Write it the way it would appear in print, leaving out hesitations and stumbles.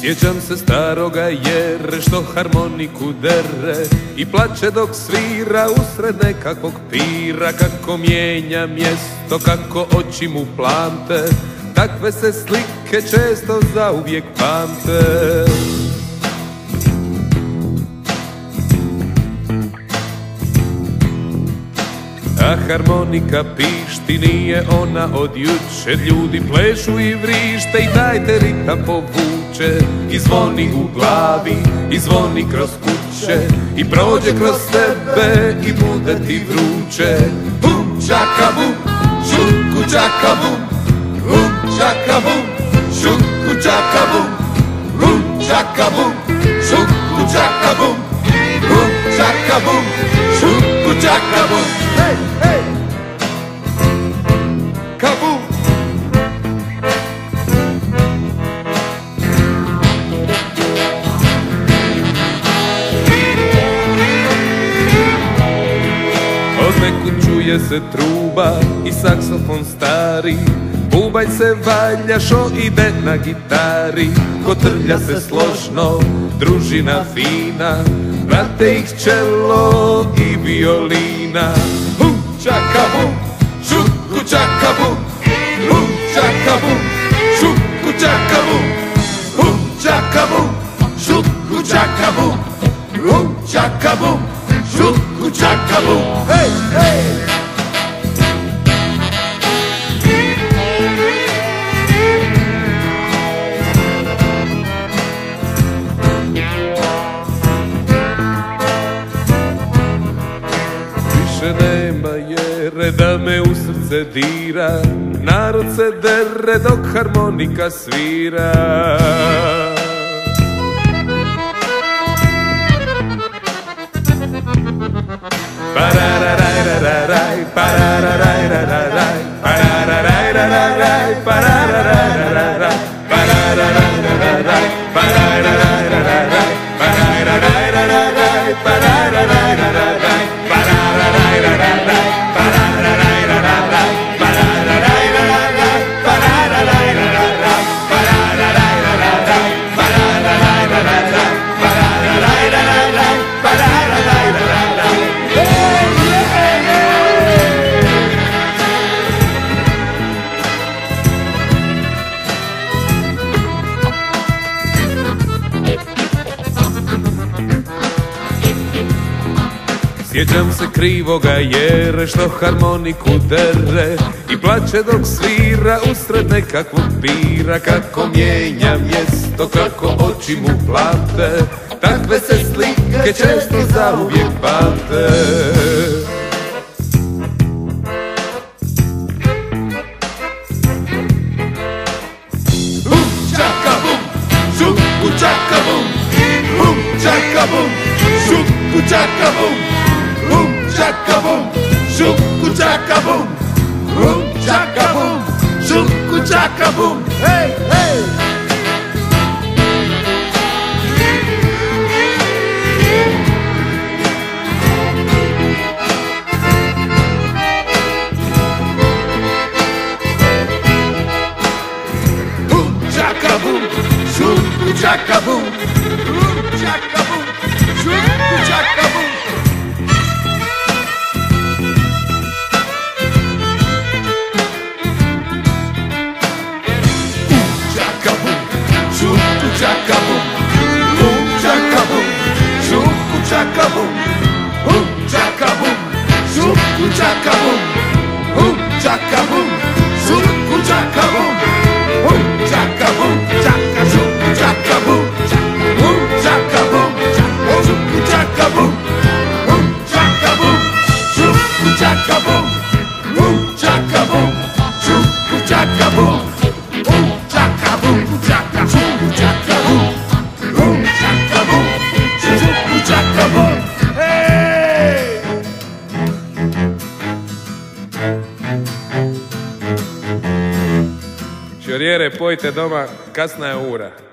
Sjećam se staroga Jere što harmoniku dere i plače dok svira usred nekakvog pira. Kako mijenja mjesto, kako oči mu plante, takve se slike često zauvijek pamte. A harmonika pišti, nije ona od jučer. Ljudi plešu i vrište i taj te ritam povuče. I zvoni u glavi, i zvoni kroz kuće, i prođe kroz tebe i bude ti vruće. Bum čaka bum, šuku čaka bum, bum čaka bum, šuku čaka bum, bum čaka bum, šuku čaka bum, bum čaka bum, šuku čaka bum. Hey, hey! Kabum! Odnekud čuje se truba i saksofon stari, bubanj se valja što ide na gitari. Kotrlja se složno, družina fina, prate ih čelo i violina. Bum čaka bum, šuku čaka bum, bum čaka bum, šuku čaka bum, bum čaka bum, šuku čaka bum, bum čaka bum, šuku čaka bum. Hej, hej! Nema Jere da me u srce dira, narod se dere dok harmonika svira. Parararajraraj, parararajraraj, parararajraraj, parararajraraj, parararajraraj, parararajraraj, parararajraraj, parararajraraj. Sjećam se krivoga Jere što harmoniku dere i plače dok svira usred nekakvog pira. Kako mijenja mjesto, kako oči mu plate, takve se slike često zauvijek pamte. Bum čaka bum, šuku čaka bum, bum čaka bum, šuku čaka bum, bum čaka bum, šuku čaka bum, bum čaka bum, šuku čaka bum. Hej, hej! Bum čaka bum, šuku čaka bum, bum čaka bum, šuku čaka bum. Chaka boom, boom chaka boom, shuku chaka boom, boom chaka boom, shuku chaka boom, boom chaka boom, shuku chaka boom, boom chaka boom, chaka shuku chaka boom, boom chaka boom, shuku chaka boom, boom chaka boom, shuku chaka boom, boom chaka boom, shuku chaka boom, boom chaka boom, chaka shuku chaka. Jere, pojte doma, kasna je ura.